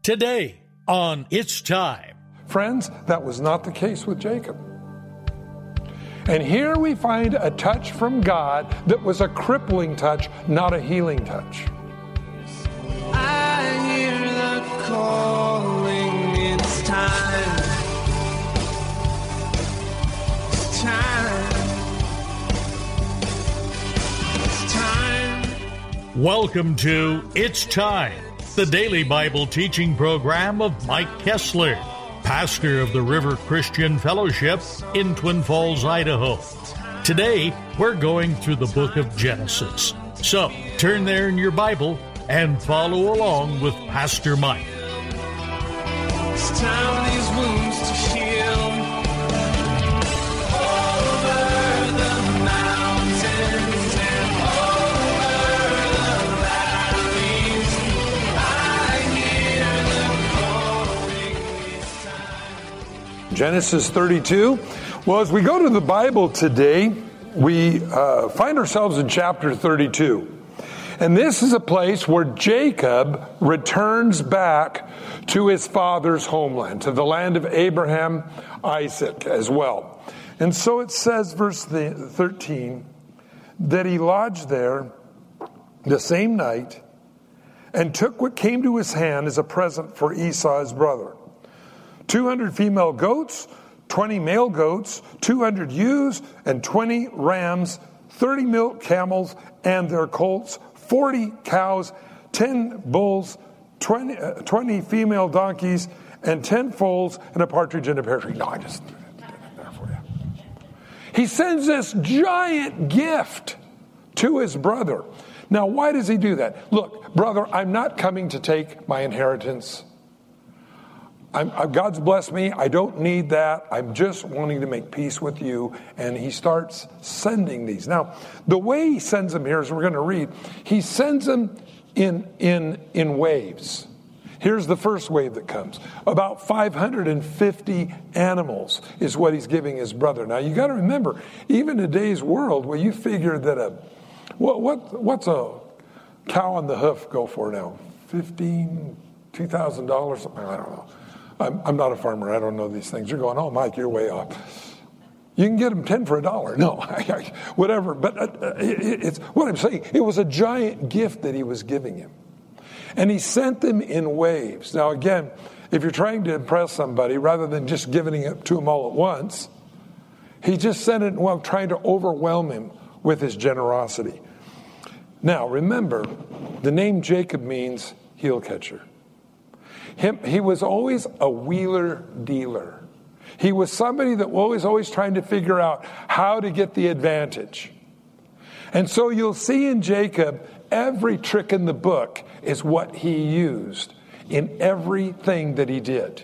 Today on It's Time. Friends, that was not the case with Jacob. And here we find a touch from God that was a crippling touch, not a healing touch. I hear the calling, it's time. It's time. It's time. Welcome to It's Time, the daily Bible teaching program of Mike Kessler, pastor of the River Christian Fellowship in Twin Falls, Idaho. Today, we're going through the book of Genesis. So, turn there in your Bible and follow along with Pastor Mike. It's time these wounds to heal. Over the mountains and over the valleys, I hear the calling, it's time. Genesis 32. Well, as we go to the Bible today, we find ourselves in chapter 32. And this is a place where Jacob returns back to his father's homeland, to the land of Abraham, Isaac as well. And so it says, verse 13, that he lodged there the same night and took what came to his hand as a present for Esau his brother. 200 female goats, 20 male goats, 200 ewes, and 20 rams, 30 milk camels and their colts, 40 cows, 10 bulls, 20 female donkeys, and 10 foals, and a partridge and a pear tree. No, I just did it there for you. He sends this giant gift to his brother. Now, why does he do that? Look, brother, I'm not coming to take my inheritance. God's blessed me. I don't need that. I'm just wanting to make peace with you. And he starts sending these. Now, the way he sends them here, as we're going to read, he sends them in waves. Here's the first wave that comes. About 550 animals is what he's giving his brother. Now, you got to remember, even in today's world, where you figure that what's a cow on the hoof go for now? $2,000, something, I don't know. I'm not a farmer. I don't know these things. You're going, oh, Mike, you're way off. You can get them 10 for $1. No, whatever. But it's what I'm saying. It was a giant gift that he was giving him. And he sent them in waves. Now, again, if you're trying to impress somebody, rather than just giving it to them all at once, he just sent it while trying to overwhelm him with his generosity. Now, remember, the name Jacob means heel catcher. He was always a wheeler dealer. He was somebody that was always trying to figure out how to get the advantage. And so you'll see in Jacob, every trick in the book is what he used in everything that he did.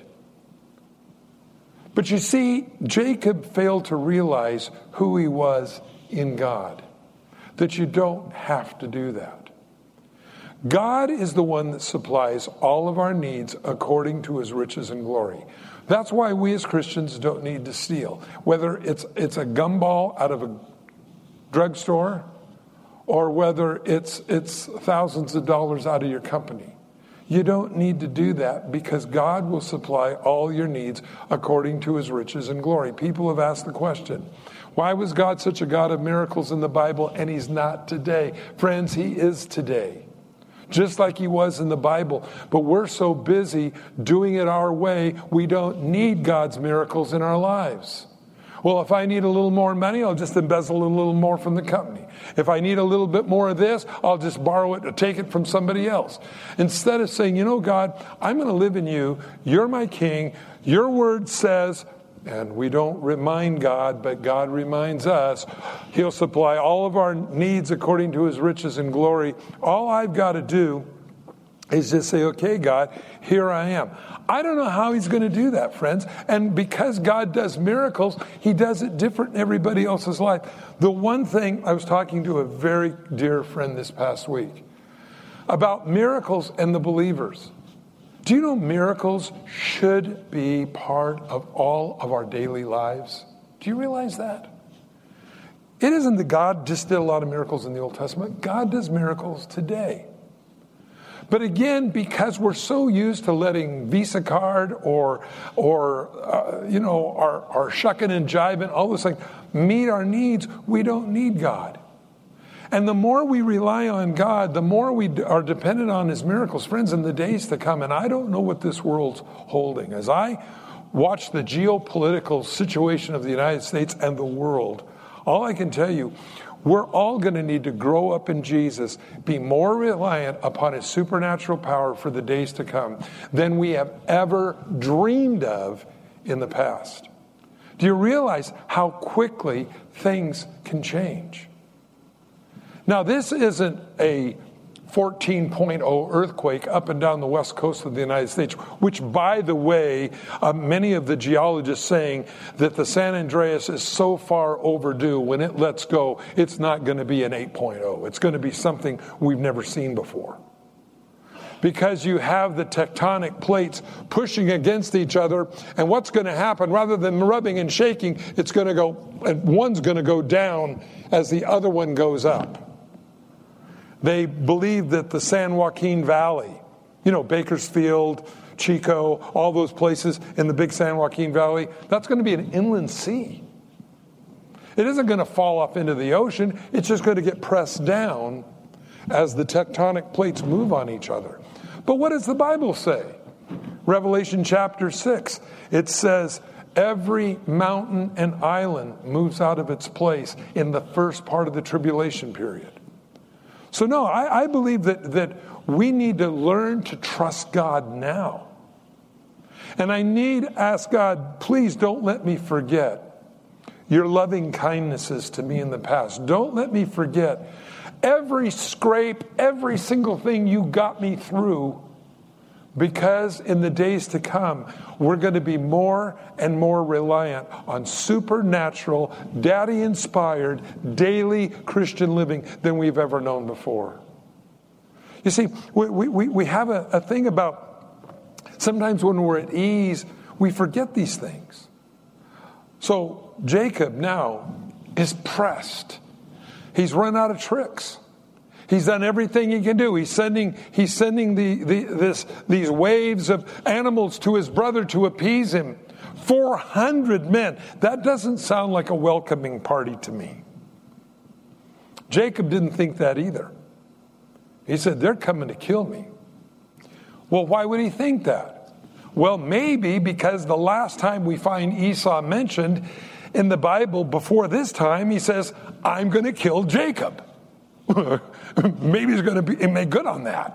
But you see, Jacob failed to realize who he was in God, that you don't have to do that. God is the one that supplies all of our needs according to his riches and glory. That's why we as Christians don't need to steal. Whether it's a gumball out of a drugstore or whether it's thousands of dollars out of your company. You don't need to do that because God will supply all your needs according to his riches and glory. People have asked the question, why was God such a God of miracles in the Bible and he's not today? Friends, he is today. Just like he was in the Bible. But we're so busy doing it our way, we don't need God's miracles in our lives. Well, if I need a little more money, I'll just embezzle a little more from the company. If I need a little bit more of this, I'll just borrow it or take it from somebody else. Instead of saying, you know, God, I'm going to live in you. You're my king. Your word says, and we don't remind God, but God reminds us, he'll supply all of our needs according to his riches and glory. All I've got to do is just say, okay, God, here I am. I don't know how he's going to do that, friends. And because God does miracles, he does it different in everybody else's life. The one thing, I was talking to a very dear friend this past week about miracles and the believers. Do you know miracles should be part of all of our daily lives? Do you realize that? It isn't that God just did a lot of miracles in the Old Testament. God does miracles today. But again, because we're so used to letting Visa card or our shucking and jiving, all those things, meet our needs, we don't need God. And the more we rely on God, the more we are dependent on His miracles. Friends, in the days to come, and I don't know what this world's holding, as I watch the geopolitical situation of the United States and the world, all I can tell you, we're all going to need to grow up in Jesus, be more reliant upon His supernatural power for the days to come than we have ever dreamed of in the past. Do you realize how quickly things can change? Now, this isn't a 14.0 earthquake up and down the west coast of the United States, which, by the way, many of the geologists saying that the San Andreas is so far overdue. When it lets go, it's not going to be an 8.0. It's going to be something we've never seen before. Because you have the tectonic plates pushing against each other, and what's going to happen, rather than rubbing and shaking, it's going to go, and one's going to go down as the other one goes up. They believe that the San Joaquin Valley, Bakersfield, Chico, all those places in the big San Joaquin Valley, that's going to be an inland sea. It isn't going to fall off into the ocean. It's just going to get pressed down as the tectonic plates move on each other. But what does the Bible say? Revelation chapter 6, it says, every mountain and island moves out of its place in the first part of the tribulation period. So no, I believe that we need to learn to trust God now. And I need to ask God, please don't let me forget your loving kindnesses to me in the past. Don't let me forget every scrape, every single thing you got me through, because in the days to come, we're going to be more and more reliant on supernatural, daddy-inspired, daily Christian living than we've ever known before. You see, we have a thing about sometimes when we're at ease, we forget these things. So Jacob now is pressed. He's run out of tricks. He's done everything he can do. He's sending these waves of animals to his brother to appease him. 400 men. That doesn't sound like a welcoming party to me. Jacob didn't think that either. He said, they're coming to kill me. Well, why would he think that? Well, maybe because the last time we find Esau mentioned in the Bible before this time, he says, I'm going to kill Jacob. Maybe he's going to make good on that,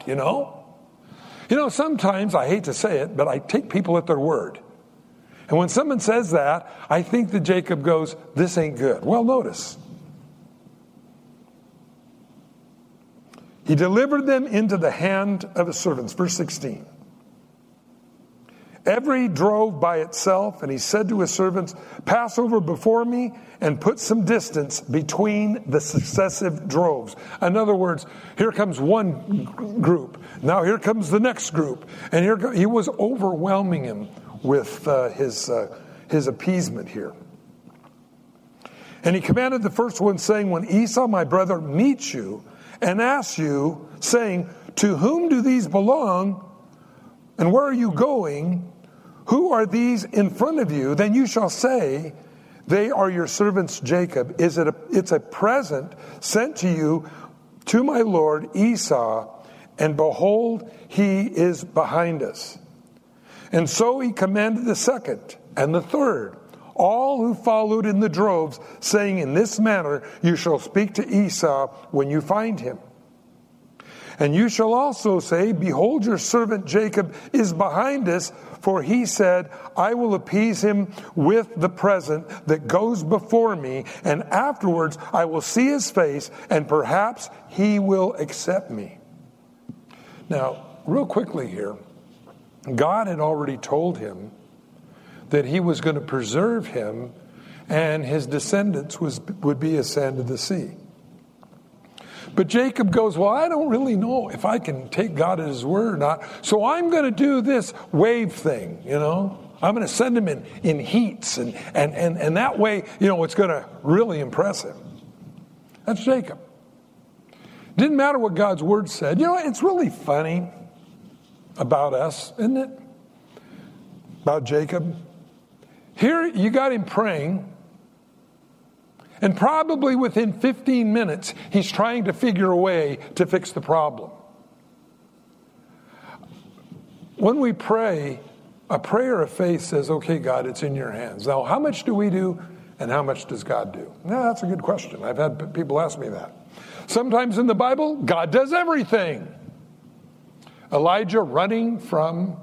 sometimes, I hate to say it, but I take people at their word. And when someone says that, I think that Jacob goes, this ain't good. Well, notice. He delivered them into the hand of his servants. Verse 16. Every drove by itself, and he said to his servants, pass over before me and put some distance between the successive droves. In other words, here comes one group. Now here comes the next group. And he was overwhelming him with his appeasement here. And he commanded the first one, saying, when Esau, my brother, meets you and asks you, saying, to whom do these belong? And where are you going? Who are these in front of you? Then you shall say, they are your servants Jacob. It's a present sent to you, to my lord Esau, and behold, he is behind us. And so he commanded the second and the third, all who followed in the droves, saying, in this manner you shall speak to Esau when you find him. And you shall also say, behold, your servant Jacob is behind us, for he said, I will appease him with the present that goes before me, and afterwards I will see his face, and perhaps he will accept me. Now, real quickly here, God had already told him that he was going to preserve him, and his descendants would be as sand of the sea. But Jacob goes, well, I don't really know if I can take God at his word or not, so I'm going to do this wave thing, I'm going to send him in heats, and that way, it's going to really impress him. That's Jacob. Didn't matter what God's word said. It's really funny. about us, isn't it? About Jacob. Here you got him praying, and probably within 15 minutes, he's trying to figure a way to fix the problem. When we pray, a prayer of faith says, okay, God, it's in your hands. Now, how much do we do, and how much does God do? Now, that's a good question. I've had people ask me that. Sometimes in the Bible, God does everything. Elijah running from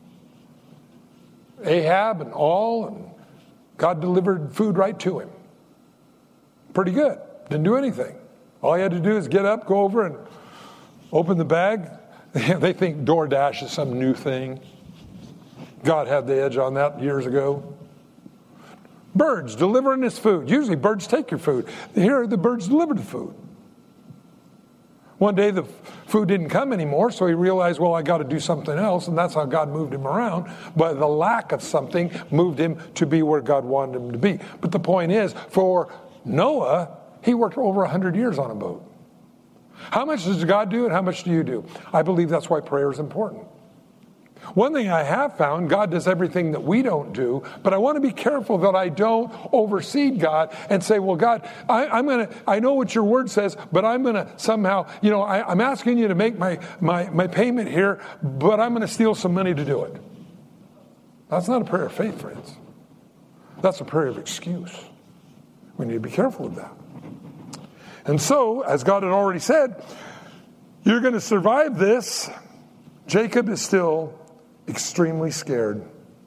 Ahab and all, and God delivered food right to him. Pretty good. Didn't do anything. All he had to do is get up, go over and open the bag. They think DoorDash is some new thing. God had the edge on that years ago. Birds delivering his food. Usually birds take your food. Here the birds delivered the food. One day the food didn't come anymore, so he realized, well, I got to do something else, and that's how God moved him around. But the lack of something moved him to be where God wanted him to be. But the point is, for Noah, he worked over 100 years on a boat. How much does God do and how much do you do? I believe that's why prayer is important. One thing I have found, God does everything that we don't do, but I want to be careful that I don't overseed God and say, well, God, I know what your word says, but I'm going to somehow, I'm asking you to make my payment here, but I'm going to steal some money to do it. That's not a prayer of faith, friends. That's a prayer of excuse. We need to be careful of that. And so, as God had already said, you're going to survive this. Jacob is still extremely scared.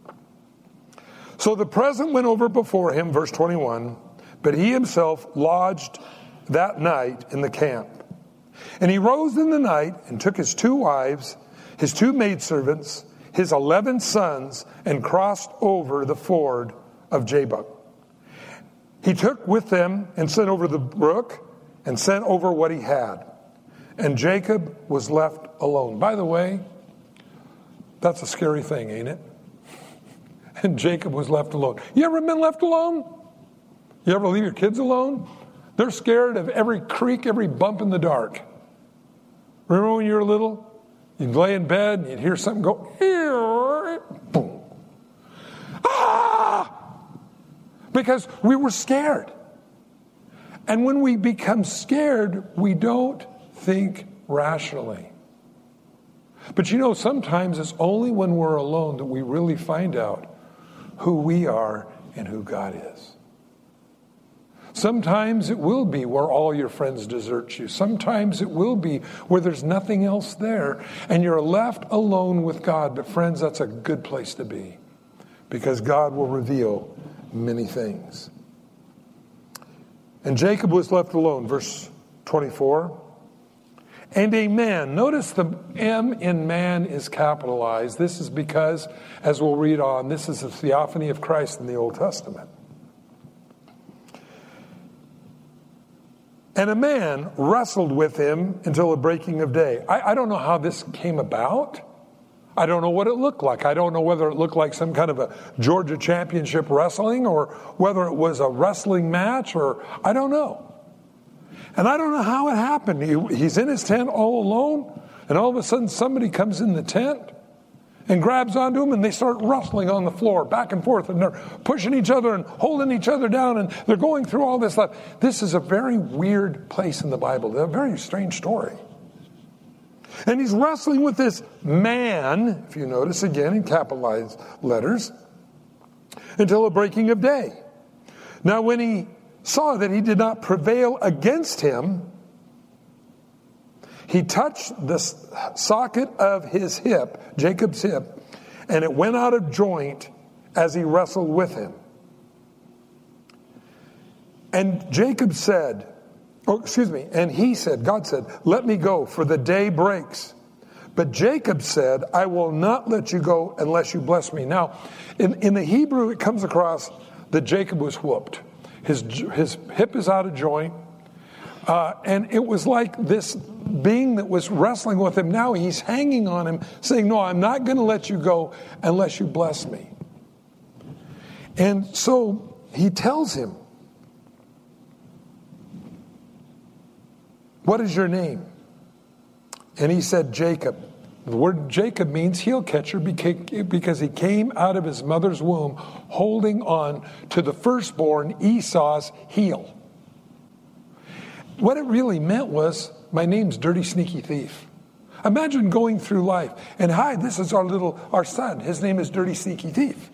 So the present went over before him, verse 21, but he himself lodged that night in the camp. And he rose in the night and took his 2 wives, his 2 maidservants, his 11 sons, and crossed over the ford of Jabbok. He took with them and sent over the brook and sent over what he had. And Jacob was left alone. By the way, that's a scary thing, ain't it? And Jacob was left alone. You ever been left alone? You ever leave your kids alone? They're scared of every creak, every bump in the dark. Remember when you were little? You'd lay in bed and you'd hear something go, boom. Ah! Because we were scared. And when we become scared, we don't think rationally. But sometimes it's only when we're alone that we really find out who we are and who God is. Sometimes it will be where all your friends desert you. Sometimes it will be where there's nothing else there and you're left alone with God. But friends, that's a good place to be because God will reveal many things. And Jacob was left alone, verse 24. And a man, notice the M in man is capitalized. This is because, as we'll read on, this is the theophany of Christ in the Old Testament. And a man wrestled with him until the breaking of day. I don't know how this came about. I don't know what it looked like. I don't know whether it looked like some kind of a Georgia championship wrestling or whether it was a wrestling match or I don't know. And I don't know how it happened. He's in his tent all alone, and all of a sudden somebody comes in the tent and grabs onto him, and they start wrestling on the floor back and forth, and they're pushing each other and holding each other down, and they're going through all this stuff. This is a very weird place in the Bible, a very strange story. And he's wrestling with this man, if you notice again in capitalized letters, until the breaking of day. Now when he saw that he did not prevail against him, he touched the socket of his hip, Jacob's hip, and it went out of joint as he wrestled with him. And Jacob said, and he said, God said, let me go, for the day breaks. But Jacob said, I will not let you go unless you bless me. Now, in the Hebrew, it comes across that Jacob was whooped. His hip is out of joint. And it was like this being that was wrestling with him. Now he's hanging on him, saying, no, I'm not going to let you go unless you bless me. And so he tells him, what is your name? And he said, Jacob. The word Jacob means heel catcher because he came out of his mother's womb holding on to the firstborn Esau's heel. What it really meant was, my name's Dirty Sneaky Thief. Imagine going through life and, hi, this is our son. His name is Dirty Sneaky Thief.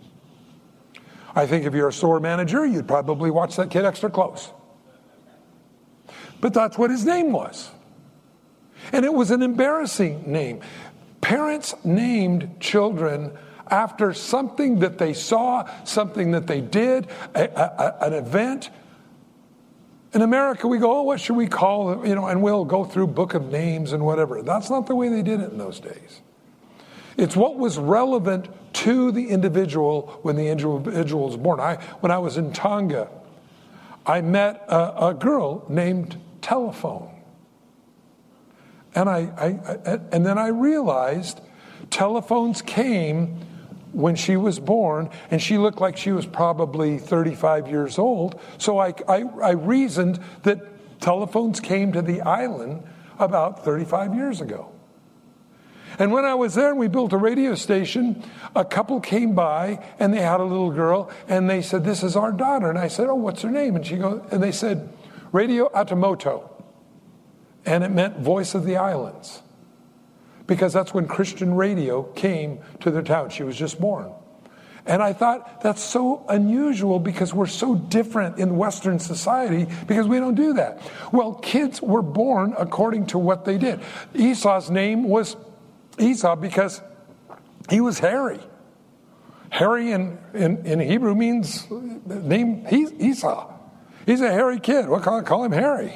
I think if you're a store manager, you'd probably watch that kid extra close. But that's what his name was. And it was an embarrassing name. Parents named children after something that they saw, something that they did, an event. In America, we go, oh, what should we call it? And we'll go through book of names and whatever. That's not the way they did it in those days. It's what was relevant to the individual when the individual was born. When I was in Tonga, I met a girl named Telephone. And and then I realized telephones came when she was born, and she looked like she was probably 35 years old. So I reasoned that telephones came to the island about 35 years ago. And when I was there and we built a radio station, a couple came by and they had a little girl and they said, this is our daughter. And I said, oh, what's her name? And they said, Radio Atamoto. And it meant voice of the islands. Because that's when Christian radio came to their town. She was just born. And I thought, that's so unusual because we're so different in Western society because we don't do that. Well, kids were born according to what they did. Esau's name was Esau because he was hairy. Hairy in Hebrew means name Esau. He's a hairy kid. We'll call him Harry,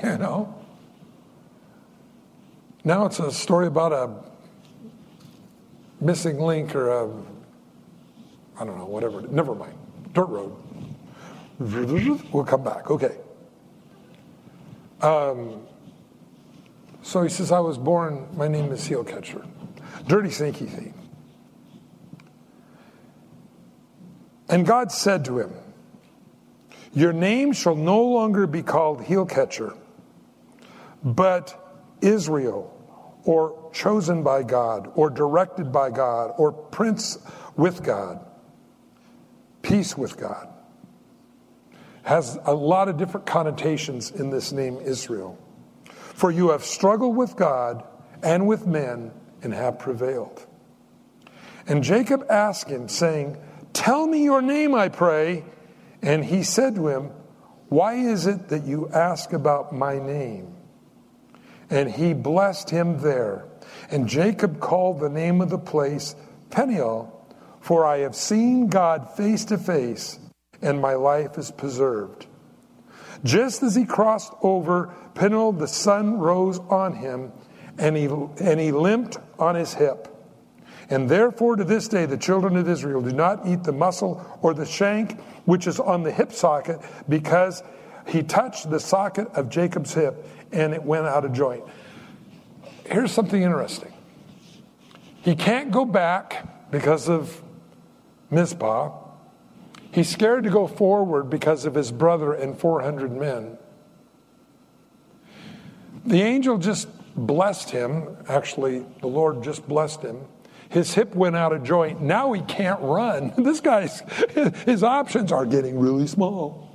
Now it's a story about a missing link or I don't know, whatever. Never mind. Dirt road. We'll come back. Okay. So he says, I was born, my name is Heel Catcher. Dirty Sneaky Thief. And God said to him, your name shall no longer be called Heel Catcher, but Israel, or chosen by God, or directed by God, or prince with God, peace with God. Has a lot of different connotations in this name Israel. For you have struggled with God and with men and have prevailed. And Jacob asked him, saying, tell me your name, I pray. And he said to him, why is it that you ask about my name? And he blessed him there. And Jacob called the name of the place Peniel, for I have seen God face to face, and my life is preserved. Just as he crossed over Peniel, the sun rose on him, and he limped on his hip. And therefore to this day the children of Israel do not eat the muscle or the shank which is on the hip socket, because he touched the socket of Jacob's hip and it went out of joint. Here's something interesting. He can't go back because of Mizpah. He's scared to go forward because of his brother and 400 men. The angel just blessed him. Actually, the Lord just blessed him. His hip went out of joint. Now he can't run. This guy's, his options are getting really small.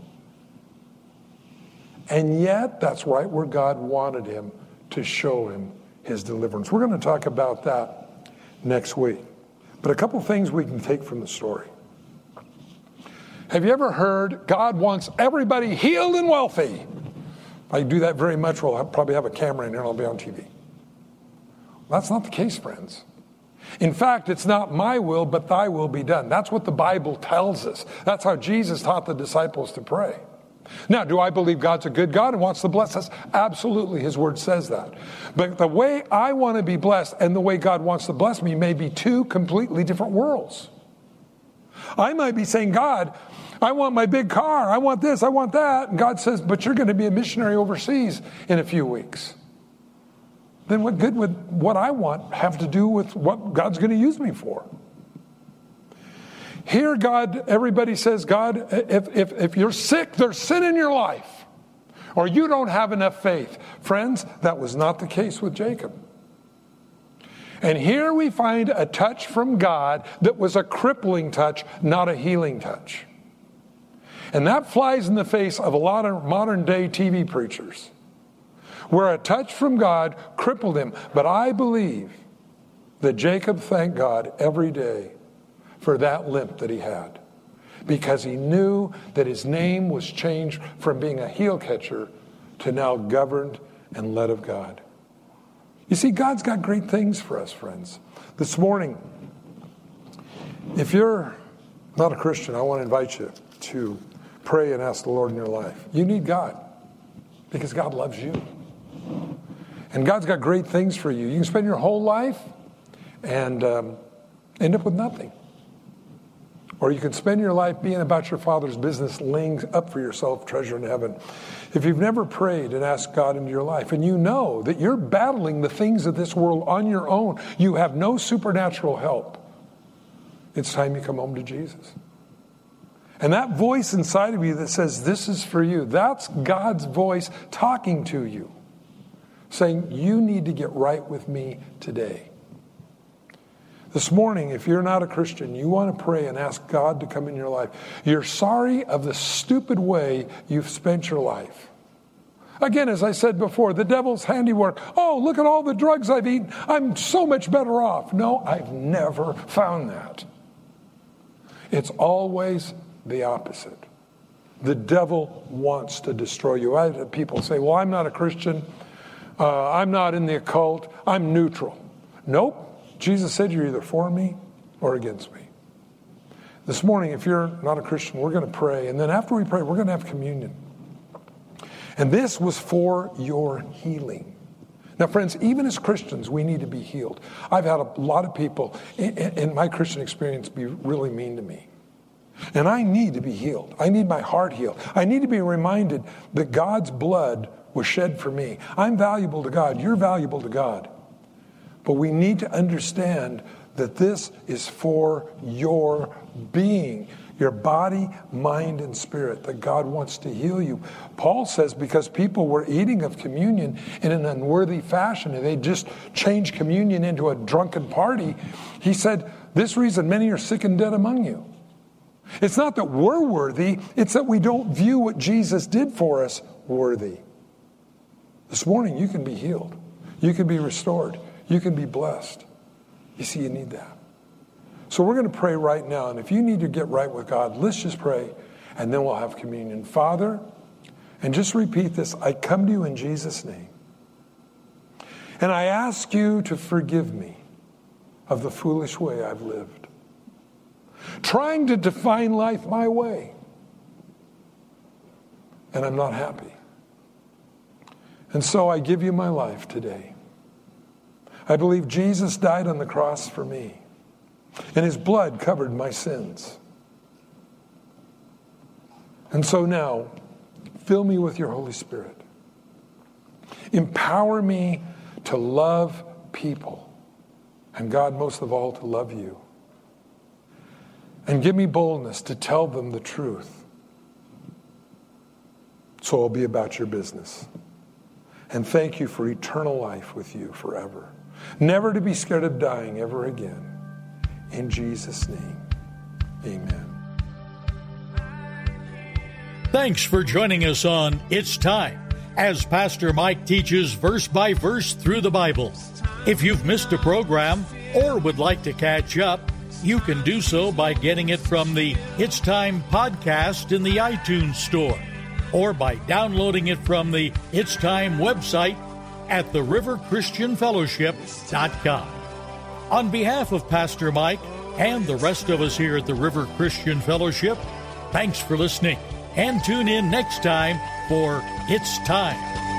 And yet, that's right where God wanted him to show him his deliverance. We're going to talk about that next week. But a couple things we can take from the story. Have you ever heard God wants everybody healed and wealthy? If I do that very much, we'll probably have a camera in here and I'll be on TV. That's not the case, friends. In fact, it's not my will, but thy will be done. That's what the Bible tells us. That's how Jesus taught the disciples to pray. Now, do I believe God's a good God and wants to bless us? Absolutely, his word says that. But the way I want to be blessed and the way God wants to bless me may be two completely different worlds. I might be saying, God, I want my big car. I want this. I want that. And God says, but you're going to be a missionary overseas in a few weeks. Then what good would what I want have to do with what God's going to use me for? Here, God, everybody says, God, if you're sick, there's sin in your life. Or you don't have enough faith. Friends, that was not the case with Jacob. And here we find a touch from God that was a crippling touch, not a healing touch. And that flies in the face of a lot of modern day TV preachers, where a touch from God crippled him. But I believe that Jacob thanked God every day for that limp that he had, because he knew that his name was changed from being a heel catcher to now governed and led of God. You see, God's got great things for us, friends. This morning, if you're not a Christian, I want to invite you to pray and ask the Lord in your life. You need God, because God loves you. And God's got great things for you. You can spend your whole life and end up with nothing. Or you can spend your life being about your Father's business, laying up for yourself treasure in heaven. If you've never prayed and asked God into your life, and you know that you're battling the things of this world on your own, you have no supernatural help, it's time you come home to Jesus. And that voice inside of you that says, this is for you, that's God's voice talking to you, saying, you need to get right with me today. This morning, if you're not a Christian, you want to pray and ask God to come in your life. You're sorry of the stupid way you've spent your life. Again, as I said before, the devil's handiwork. Oh, look at all the drugs I've eaten. I'm so much better off. No, I've never found that. It's always the opposite. The devil wants to destroy you. I had people say, well, I'm not a Christian. I'm not in the occult. I'm neutral. Nope. Jesus said you're either for me or against me. This morning, if you're not a Christian, we're going to pray. And then after we pray, we're going to have communion. And this was for your healing. Now, friends, even as Christians, we need to be healed. I've had a lot of people in my Christian experience be really mean to me. And I need to be healed. I need my heart healed. I need to be reminded that God's blood was shed for me. I'm valuable to God. You're valuable to God. But we need to understand that this is for your being, your body, mind, and spirit, that God wants to heal you. Paul says because people were eating of communion in an unworthy fashion, and they just changed communion into a drunken party, he said, this reason many are sick and dead among you. It's not that we're worthy, it's that we don't view what Jesus did for us worthy. This morning, you can be healed. You can be restored. You can be blessed. You see, you need that. So we're going to pray right now. And if you need to get right with God, let's just pray. And then we'll have communion. Father, and just repeat this. I come to you in Jesus' name. And I ask you to forgive me of the foolish way I've lived. Trying to define life my way. And I'm not happy. And so I give you my life today. I believe Jesus died on the cross for me, and his blood covered my sins. And so now, fill me with your Holy Spirit. Empower me to love people, and God, most of all, to love you. And give me boldness to tell them the truth, so I'll be about your business. And thank you for eternal life with you forever. Never to be scared of dying ever again. In Jesus' name, amen. Thanks for joining us on It's Time, as Pastor Mike teaches verse by verse through the Bible. If you've missed a program or would like to catch up, you can do so by getting it from the It's Time podcast in the iTunes store, or by downloading it from the It's Time website at theriverchristianfellowship.com. On behalf of Pastor Mike and the rest of us here at the River Christian Fellowship, thanks for listening, and tune in next time for It's Time.